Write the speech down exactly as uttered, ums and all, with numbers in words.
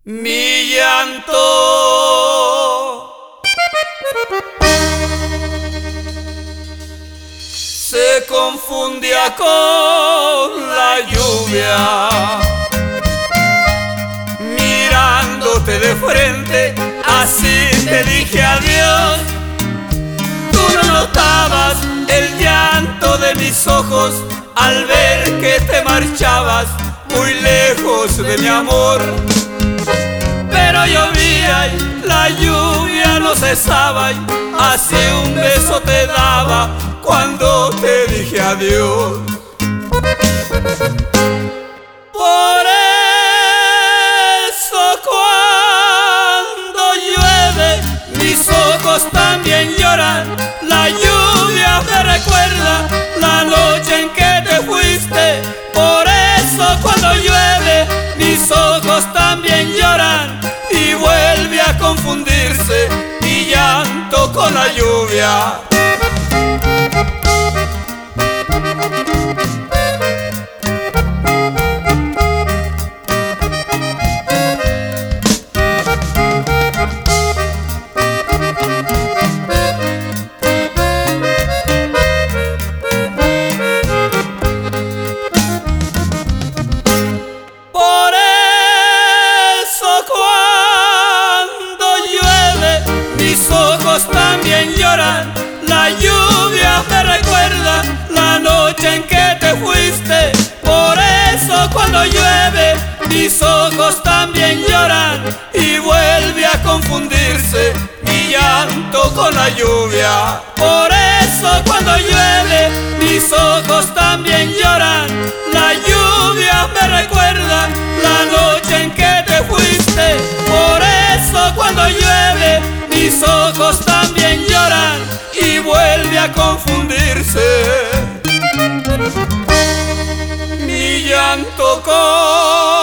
Mi llanto se confundía con la lluvia. Mirándote de frente, así te dije adiós. Tú no notabas el llanto de mis ojos al ver que te marchabas muy lejos de mi amor. Pero llovía y la lluvia no cesaba, y así un beso te daba cuando te dije adiós. Por eso cuando llueve mis ojos también lloran. La lluvia me recuerda la noche en que te fuiste. Por eso cuando llueve mis ojos también lloran, y vuelve a confundirse mi llanto con la lluvia. También lloran, la lluvia me recuerda la noche en que te fuiste. Por eso cuando llueve mis ojos también lloran, y vuelve a confundirse mi llanto con la lluvia. Por eso cuando llueve mis ojos también lloran, la lluvia me recuerda la noche en que te fuiste. Por eso cuando llueve mis ojos también lloran, y vuelve a confundirse mi llanto con